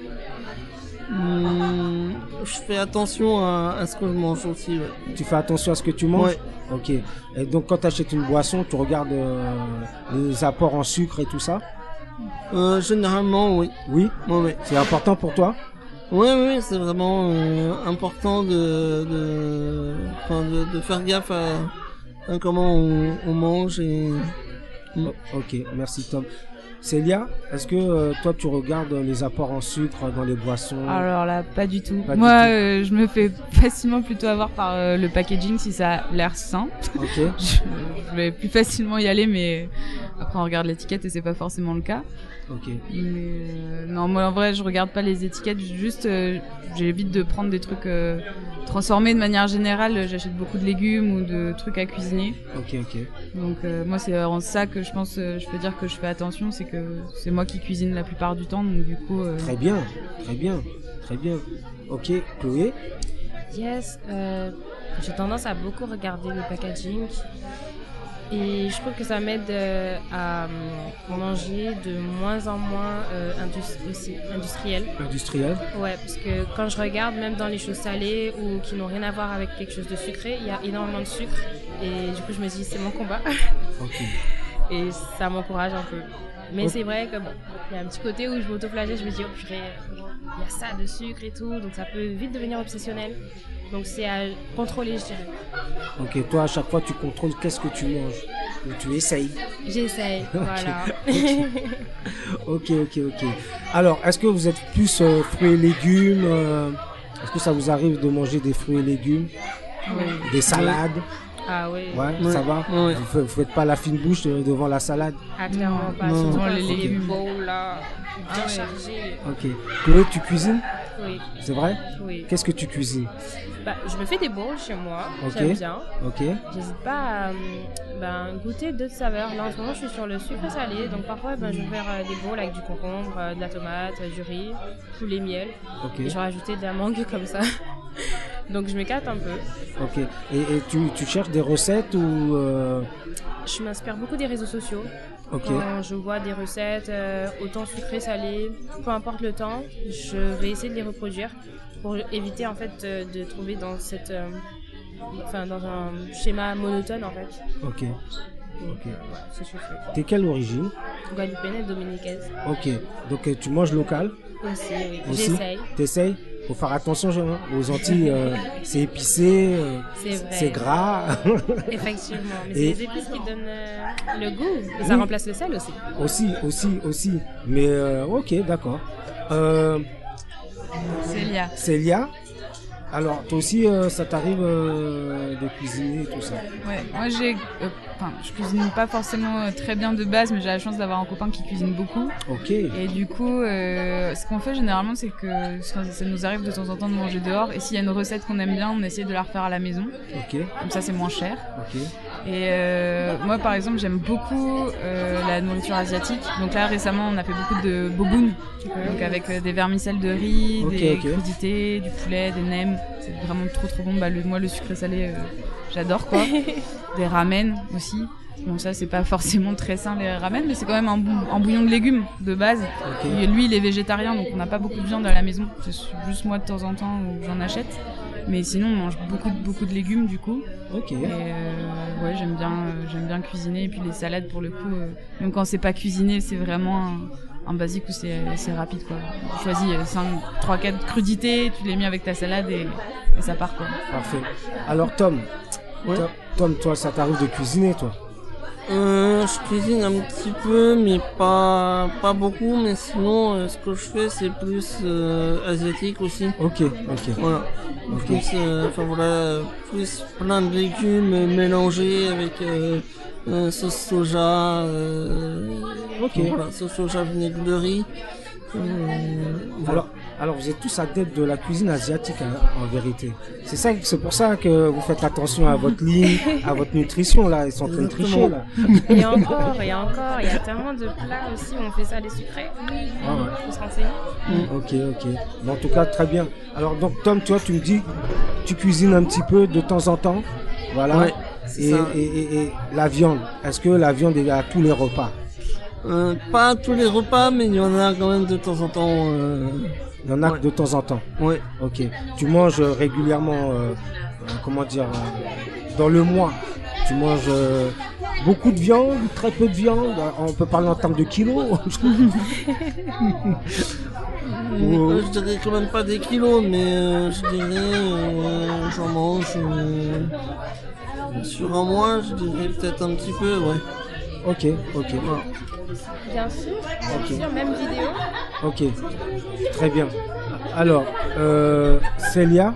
Je fais attention à ce que je mange aussi. Ouais. Tu fais attention à ce que tu manges? Ouais. Ok. Et donc, quand tu achètes une boisson, tu regardes les apports en sucre et tout ça? Généralement, oui. Oui? Ouais. C'est important pour toi? Oui, c'est vraiment important de faire gaffe à comment on mange et... Ok, merci Tom. Célia, est-ce que toi tu regardes les apports en sucre dans les boissons? Alors là, pas du tout. Moi, je me fais facilement plutôt avoir par le packaging si ça a l'air sain. Ok. Je vais plus facilement y aller, mais après on regarde l'étiquette et c'est pas forcément le cas. Ok. Mais non, moi en vrai, je regarde pas les étiquettes. Juste, j'évite de prendre des trucs transformés de manière générale. J'achète beaucoup de légumes ou de trucs à cuisiner. Ok. Donc moi, c'est vraiment ça que je pense. Je peux dire que je fais attention, c'est que c'est moi qui cuisine la plupart du temps. Donc du coup. Très bien. Ok, Chloé. Yes. J'ai tendance à beaucoup regarder le packaging. Et je trouve que ça m'aide à manger de moins en moins industriel. Industriel? Ouais, parce que quand je regarde, même dans les choses salées ou qui n'ont rien à voir avec quelque chose de sucré, il y a énormément de sucre. Et du coup, je me dis, c'est mon combat. Ok. Et ça m'encourage un peu. Mais c'est vrai que bon, il y a un petit côté où je m'auto-flagelle, je me dis, oh purée, il y a ça de sucre et tout, donc ça peut vite devenir obsessionnel. Donc c'est à contrôler, je dirais. Ok, toi à chaque fois tu contrôles qu'est-ce que tu manges. Ou tu essayes. J'essaye, voilà. Ok. Alors, est-ce que vous êtes plus fruits et légumes est-ce que ça vous arrive de manger des fruits et légumes? Oui. Des salades? Ah oui. Ouais, ça va? Ouais. Vous faites pas la fine bouche devant la salade? Ah, clairement pas. Non. Surtout Les légumes. bowls là, bien chargés. Ok. Chloé, tu cuisines? Oui. C'est vrai? Oui. Qu'est-ce que tu cuisines? Je me fais des bowls chez moi, Ok. j'aime bien. Ok. J'hésite pas à goûter d'autres saveurs. Là en ce moment je suis sur le sucre salé, donc parfois je vais faire des bowls avec du concombre, de la tomate, du riz, poulet miel. Ok. Et je vais rajouter de la mangue comme ça. Donc je m'écarte un peu. Ok. Et tu cherches des recettes ou Je m'inspire beaucoup des réseaux sociaux. Ok. Quand je vois des recettes, autant sucrées, salées, peu importe le temps, je vais essayer de les reproduire pour éviter en fait de trouver dans dans un schéma monotone en fait. Ok. C'est ce que je fais. T'es quelle origine? Guadeloupéenne et dominicaise. Ok. Donc tu manges local? Aussi, oui. Aussi? J'essaye. T'essayes? Faut faire attention aux Antilles, c'est épicé, C'est vrai. c'est gras. Effectivement, mais c'est les épices qui donnent le goût et ça remplace le sel aussi. Aussi. Mais ok, d'accord. Célia, alors toi aussi, ça t'arrive de cuisiner et tout ça? Ouais, moi je cuisine pas forcément très bien de base, mais j'ai la chance d'avoir un copain qui cuisine beaucoup. Ok. Et du coup, ce qu'on fait généralement, c'est que ça nous arrive de temps en temps de manger dehors. Et s'il y a une recette qu'on aime bien, on essaie de la refaire à la maison. Ok. Comme ça, c'est moins cher. Ok. Et moi, par exemple, j'aime beaucoup la nourriture asiatique. Donc là, récemment, on a fait beaucoup de boboon. Donc avec des vermicelles de riz, des crudités, du poulet, des nems. C'est vraiment trop bon. Moi, le sucré salé, j'adore quoi. Des ramen aussi. Bon, ça, c'est pas forcément très sain les ramen, mais c'est quand même un bouillon de légumes de base. Et lui, il est végétarien, donc on n'a pas beaucoup de viande à la maison. C'est juste moi de temps en temps où j'en achète. Mais sinon, on mange beaucoup de légumes du coup. Ok. Et ouais, j'aime bien cuisiner. Et puis les salades, pour le coup, même quand c'est pas cuisiné, c'est vraiment un basique où c'est rapide, quoi. Tu choisis 3-4 crudités, tu les mets avec ta salade et ça part, quoi. Parfait. Alors Tom, Tom, toi, ça t'arrive de cuisiner, toi? Je cuisine un petit peu, mais pas beaucoup. Mais sinon, ce que je fais, c'est plus asiatique aussi. Ok. Voilà. Okay. Plus plein de légumes mélangés avec sauce soja. Sauce soja, vinaigre de riz. Alors vous êtes tous adeptes de la cuisine asiatique, hein, en vérité. C'est pour ça que vous faites attention à votre ligne, à votre nutrition, là. Ils sont en train de tricher, là. Il y a tellement de plats aussi où on fait ça, les sucrés. Faut se renseigner. Ok. Bon, en tout cas, très bien. Alors donc Tom, toi, tu me dis, tu cuisines un petit peu de temps en temps. Voilà. Ouais, et la viande, est-ce que la viande est à tous les repas? Pas à tous les repas, mais il y en a quand même de temps en temps. Il y en a de temps en temps. Ouais. Ok. Tu manges régulièrement, dans le mois, tu manges beaucoup de viande, très peu de viande. On peut parler en termes de kilos. Je dirais quand même pas des kilos, mais je dirais j'en mange sur un mois, je dirais peut-être un petit peu, ouais. Ok. Bien sûr, même vidéo. Ok, très bien. Alors, Célia,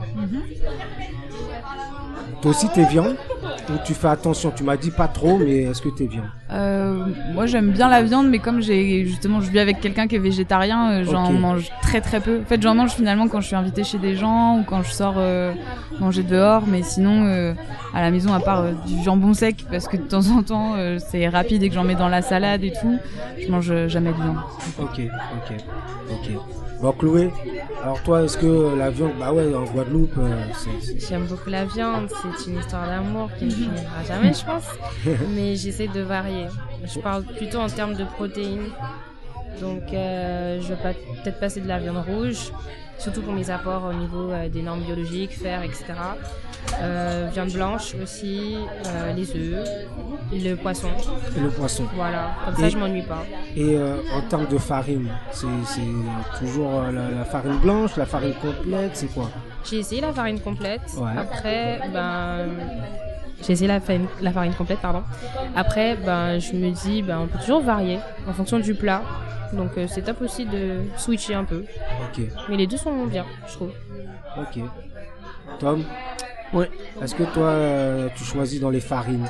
toi aussi t'es viande ou tu fais attention? Tu m'as dit pas trop, mais est-ce que t'es viande? Moi j'aime bien la viande, mais comme je vis avec quelqu'un qui est végétarien, j'en mange très peu. En fait, j'en mange finalement quand je suis invitée chez des gens ou quand je sors manger dehors, mais sinon à la maison, à part du jambon sec, parce que de temps en temps c'est rapide et que j'en mets dans la salade et tout, je mange jamais de viande. Ok. Bon, Chloé, alors toi, est-ce que la viande, en Guadeloupe, J'aime beaucoup la viande, c'est une histoire d'amour qui ne finira jamais, je pense. Mais j'essaie de varier. Je parle plutôt en termes de protéines. Donc, je vais peut-être passer de la viande rouge, surtout pour mes apports au niveau des normes biologiques, fer, etc. Viande blanche aussi, les œufs, le poisson. Voilà, comme ça je m'ennuie pas. Et en termes de farine, c'est toujours la farine blanche, la farine complète, c'est quoi? J'ai essayé la farine complète. Ouais. Après, j'ai essayé la farine complète, pardon. Après, je me dis, on peut toujours varier en fonction du plat. Donc c'est top aussi de switcher un peu. Ok. Mais les deux sont bien, je trouve. Ok. Tom? Ouais. Est-ce que toi, tu choisis dans les farines?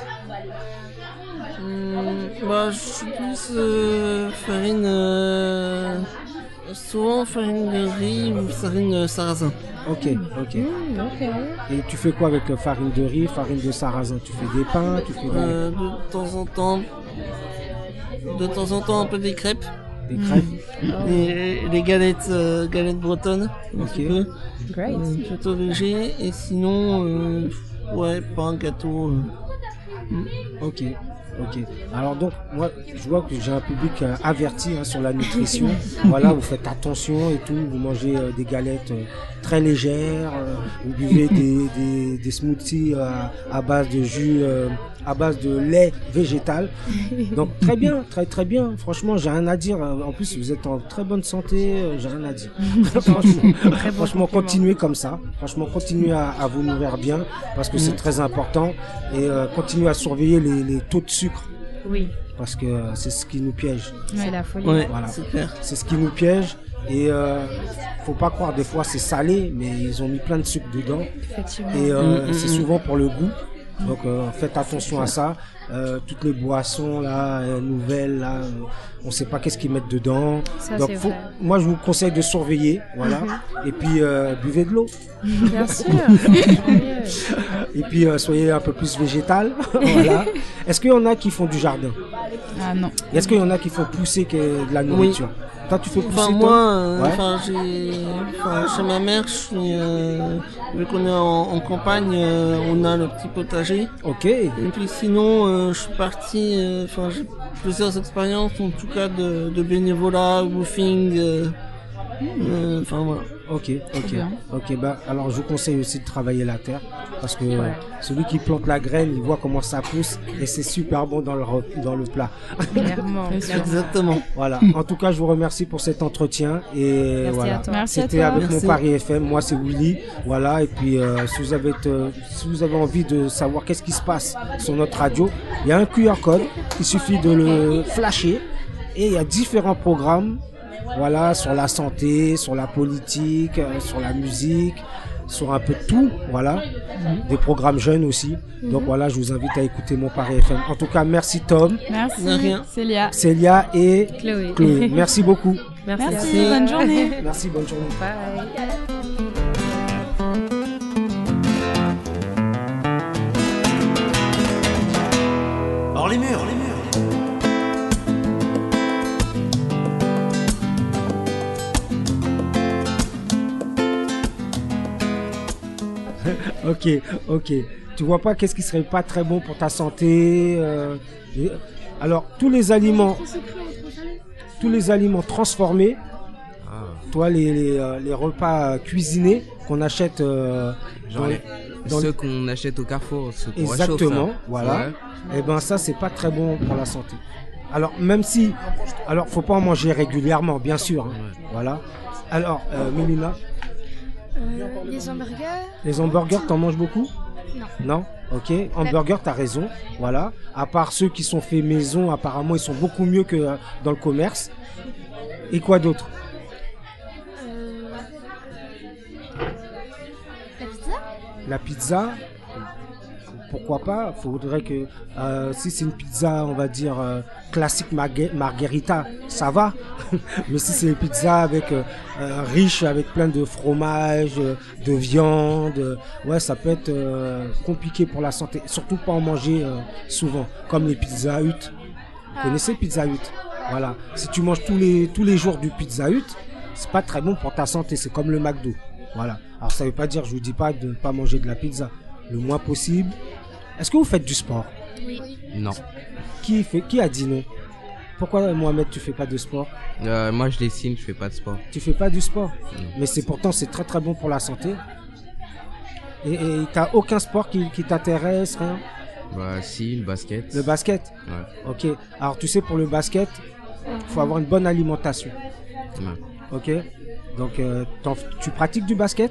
Je suis plus farine... souvent farine de riz ou farine sarrasin. Ok. Et tu fais quoi avec farine de riz, farine de sarrasin? Tu fais des pains, de temps en temps un peu des crêpes. Des crêpes. Et les galettes bretonnes. Ok. Great. Plutôt léger. Et sinon, pain, gâteau. Ok. Alors donc, moi, je vois que j'ai un public averti sur la nutrition. Voilà, vous faites attention et tout. Vous mangez des galettes très légères. Vous buvez des smoothies à base de jus, à base de lait végétal. Donc très bien, très bien. Franchement, j'ai rien à dire. En plus, vous êtes en très bonne santé. J'ai rien à dire. Franchement, continuez comme ça. Franchement, continuez à vous nourrir bien parce que c'est très important. Et continuez à surveiller les taux de sucre. Oui. Parce que c'est ce qui nous piège. C'est la folie. Ouais, voilà. c'est clair. C'est ce qui nous piège. Et faut pas croire, des fois c'est salé, mais ils ont mis plein de sucre dedans. Effectivement. Et c'est souvent pour le goût. Donc faites attention à ça. Toutes les boissons là, nouvelles là, on sait pas qu'est-ce qu'ils mettent dedans. Ça, donc moi je vous conseille de surveiller, voilà. Et puis buvez de l'eau. Bien sûr. Et puis soyez un peu plus végétal. Voilà. Est-ce qu'il y en a qui font du jardin? Ah non. Est-ce qu'il y en a qui font pousser de la nourriture? Toi, tu fais pousser chez ma mère, vu qu'on est en campagne, on a le petit potager. Ok. Et puis sinon, je suis parti, j'ai plusieurs expériences, en tout cas de bénévolat, woofing, voilà. Ok. bien. Ok, bah, alors je vous conseille aussi de travailler la terre parce que celui qui plante la graine, il voit comment ça pousse et c'est super bon dans le plat. Clairement. Exactement. Voilà. En tout cas, je vous remercie pour cet entretien et Merci voilà. à toi. Merci à C'était toi. avec Merci. mon Paris FM. Moi, c'est Willy. Voilà. Et puis, si vous avez envie de savoir qu'est-ce qui se passe sur notre radio, il y a un QR code. Il suffit de le flasher et il y a différents programmes. Voilà, sur la santé, sur la politique, sur la musique, sur un peu de tout, voilà. Des programmes jeunes aussi. Donc voilà, je vous invite à écouter mon Paris FM. En tout cas, merci Tom, Merci. De rien. Célia. Célia et Chloé. Merci beaucoup. Merci. Bonne journée. Merci, bonne journée. Bye. Hors les murs, hors les murs. Ok. Tu vois pas qu'est-ce qui serait pas très bon pour ta santé Alors, tous les aliments transformés, toi, les repas cuisinés qu'on achète Genre ceux qu'on achète au Carrefour, ceux qu'on exactement, réchauffe, voilà. Ouais. Et ben ça, c'est pas très bon pour la santé. Alors, même si, alors, faut pas en manger régulièrement, bien sûr. Hein. Voilà. Alors, Mélina, Les hamburgers. les hamburgers, t'en manges beaucoup? Non. Non? Ok. Hamburger, t'as raison. Voilà. À part ceux qui sont faits maison, apparemment, ils sont beaucoup mieux que dans le commerce. Et quoi d'autre? La pizza. La pizza, pourquoi pas? Faudrait que si c'est une pizza, on va dire classique margherita, ça va. Mais si c'est une pizza avec riche, avec plein de fromage, de viande, ouais, ça peut être compliqué pour la santé. Surtout pas en manger souvent, comme les Pizza Hut. Vous connaissez Pizza Hut? Voilà. Si tu manges tous les jours du Pizza Hut, c'est pas très bon pour ta santé. C'est comme le McDo. Voilà. Alors ça veut pas dire, je vous dis pas de ne pas manger de la pizza, le moins possible. Est-ce que vous faites du sport? Oui. Non. Qui a dit non? Pourquoi, Mohamed, tu fais pas de sport? Moi je dessine, je fais pas de sport. Tu fais pas du sport? Non. Mais pourtant c'est très très bon pour la santé. Et t'as aucun sport qui t'intéresse, rien? Bah si, le basket. Le basket? Ouais. Ok. Alors tu sais, pour le basket, faut avoir une bonne alimentation. Ouais. Ok. Donc tu pratiques du basket?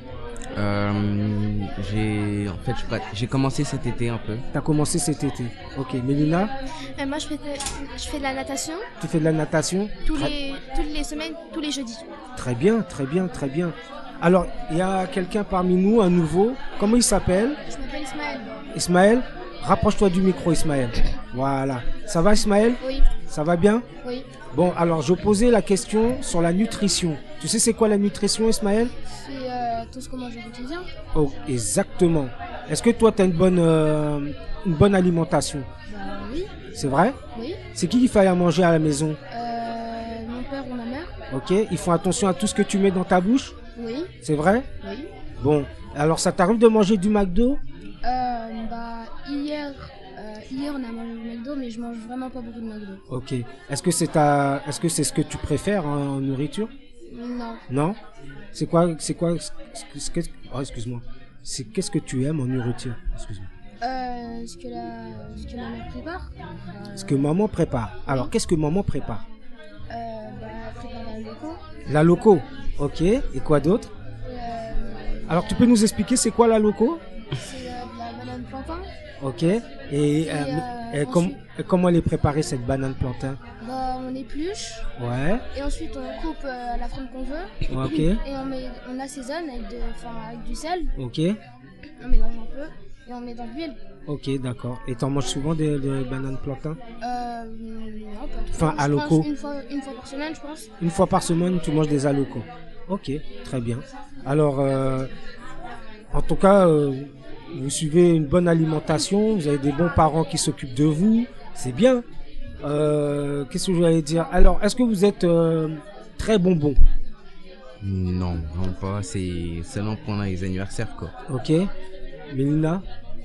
J'ai commencé cet été un peu. T'as commencé cet été. Ok. Mélina? Moi, je fais de la natation. Tu fais de la natation? Toutes les semaines, tous les jeudis. Très bien, très bien, très bien. Alors, il y a quelqu'un parmi nous, un nouveau. Comment il s'appelle? Je m'appelle Ismaël. Ismaël? Rapproche-toi du micro, Ismaël. Voilà. Ça va, Ismaël? Oui. Ça va bien? Oui. Bon, alors, je posais la question sur la nutrition. Tu sais c'est quoi la nutrition, Ismaël? C'est tout ce qu'on mange au quotidien. Oh, exactement. Est-ce que toi, tu as une bonne alimentation? Oui. C'est vrai? Oui. C'est qui fait à manger à la maison? Mon père ou ma mère. Ok. Ils font attention à tout ce que tu mets dans ta bouche? Oui. C'est vrai? Oui. Bon. Alors, ça t'arrive de manger du McDo? Hier, on a mangé du McDo, mais je mange vraiment pas beaucoup de McDo. Ok. Est-ce que c'est ce que tu préfères en nourriture? Non. Non? C'est quoi, oh, excuse-moi. Qu'est-ce que tu aimes en nourriture? Excuse-moi. Ce que ma mère prépare. Ce que maman prépare. Alors, qu'est-ce que maman prépare? Elle prépare la loco. La loco. Ok. Et quoi d'autre? Alors, tu peux nous expliquer c'est quoi la loco? C'est de la banane plantain. Ok. Et comment elle est préparée, cette banane plantain? On épluche. Ouais. Et ensuite, on coupe la forme qu'on veut. Ok. Et on assaisonne avec du sel. Ok. On mélange un peu et on met dans l'huile. Ok, d'accord. Et t'en manges souvent des bananes plantain? Non, pas trop. Enfin, à loco. Une fois par semaine, je pense. Une fois par semaine, tu manges des alocos. Ok, très bien. Alors, en tout cas, vous suivez une bonne alimentation, vous avez des bons parents qui s'occupent de vous, c'est bien. Qu'est-ce que je voulais dire? Alors, est-ce que vous êtes très bonbon? Non, vraiment pas. C'est seulement pendant les anniversaires, quoi. Ok. Mélina?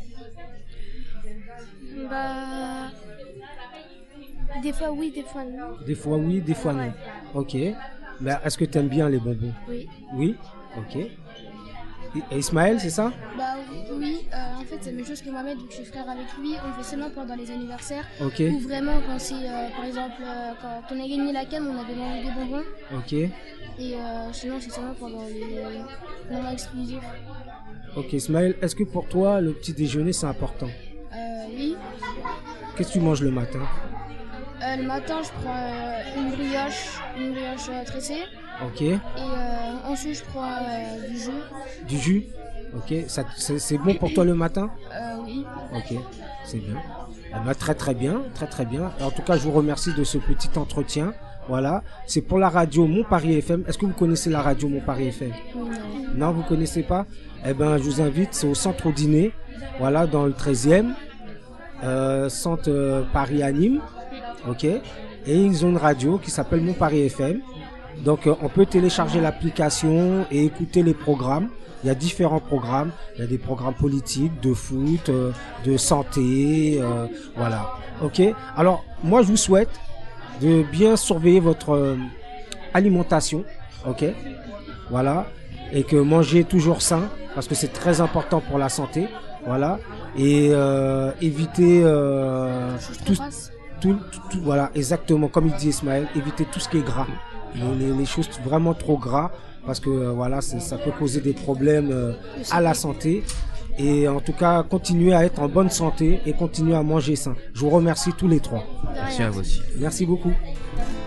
Des fois oui, des fois non. Des fois oui, des fois non. Ouais. Ok. Mais est-ce que tu aimes bien les bonbons? Oui. Oui? Ok. Et Ismaël, c'est ça? Bah oui, en fait c'est la même chose que Mohamed, vu que je suis frère avec lui, on le fait seulement pendant les anniversaires. Ok. Ou vraiment quand c'est, par exemple, quand on a gagné la CAN, on avait mangé des bonbons. Ok. Et sinon c'est seulement pendant les moments exclusifs. Ok, Ismaël, est-ce que pour toi le petit déjeuner c'est important? Oui. Qu'est-ce que tu manges le matin? Le matin je prends une brioche tressée. Ok. Et ensuite je prends du jus. Du jus? Ok, c'est bon pour toi le matin? Oui. Ok, c'est bien. Eh ben, très bien, très bien. En tout cas, je vous remercie de ce petit entretien. Voilà, c'est pour la radio Mon Paris FM. Est-ce que vous connaissez la radio Mon Paris FM? Non, vous connaissez pas? Eh ben, je vous invite, c'est au centre au dîner. Voilà, dans le 13e, centre Paris à Nîmes. Ok. Et ils ont une radio qui s'appelle Mon Paris FM. Donc, on peut télécharger l'application et écouter les programmes. Il y a différents programmes. Il y a des programmes politiques, de foot, de santé, voilà. Ok. Alors, moi, je vous souhaite de bien surveiller votre alimentation. Ok. Voilà. Et que manger toujours sain, parce que c'est très important pour la santé. Voilà. Et éviter tout, voilà, exactement, comme il dit Ismaël, éviter tout ce qui est gras. Les choses vraiment trop gras, parce que voilà, ça peut causer des problèmes à la santé. Et en tout cas, continuez à être en bonne santé et continuez à manger sain. Je vous remercie tous les trois. Merci à vous aussi. Merci beaucoup.